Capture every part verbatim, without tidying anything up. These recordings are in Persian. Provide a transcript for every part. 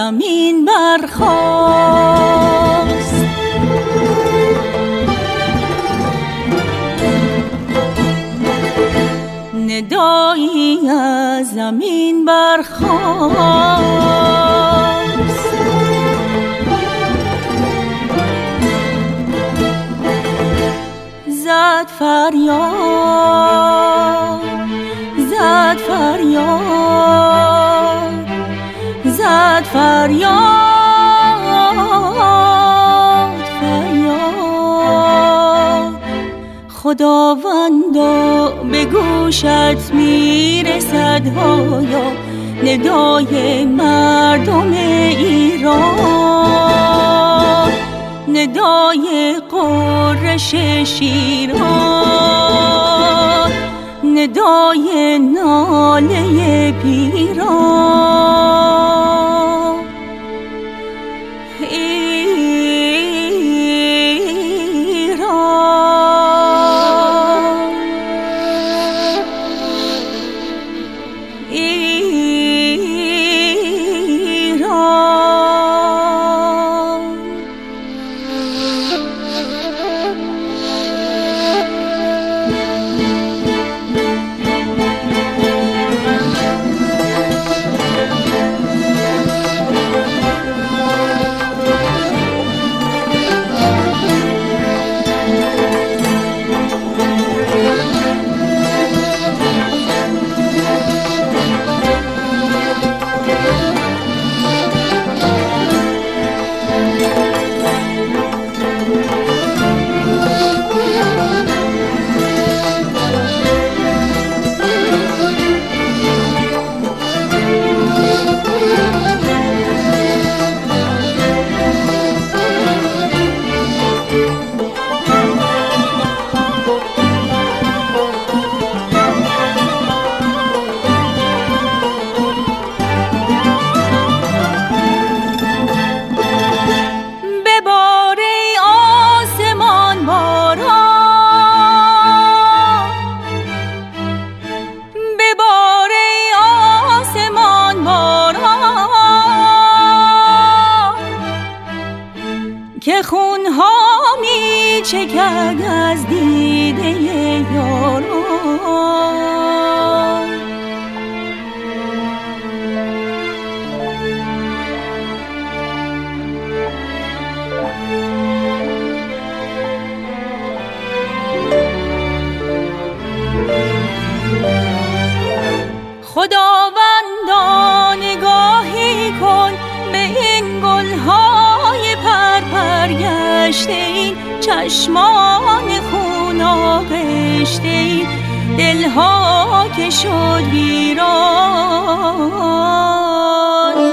زمین برخاست. ندایی از زمین برخاست. زد فریاد، زد فریاد، زد فریاد، فریاد. خداوندا به گوشت میرسد هایا ندای مردم ایران، ندای قرش شیران، ندای ناله پیران. ایران، ایران. که خونها می چکد از دیده یاران. خداوندا نگاهی کن به این گلهای پرپرگشته، این چشمان خون آغشته، این دلها که شد ویران.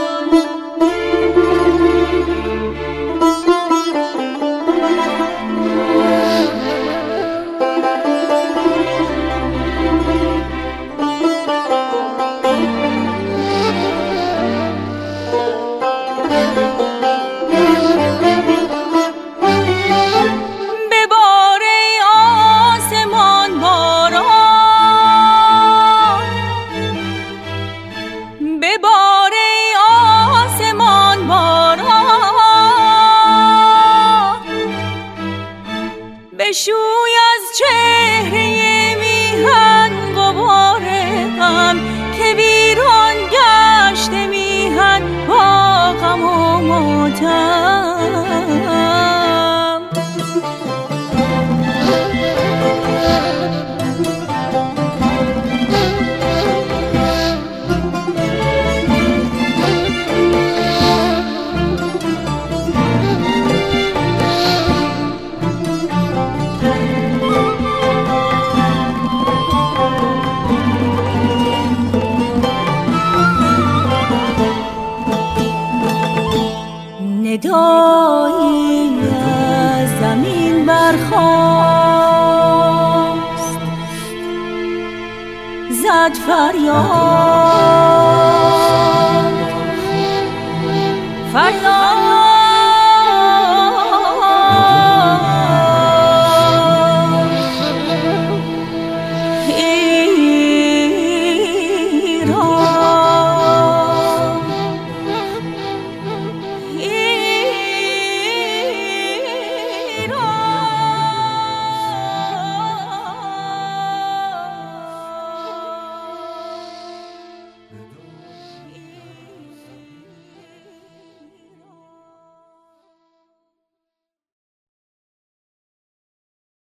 بشوی از چهره میهن غبار غم، که ویران گشته میهن با غم و ماتم. ندایی از زمین برخاست. زد فریاد،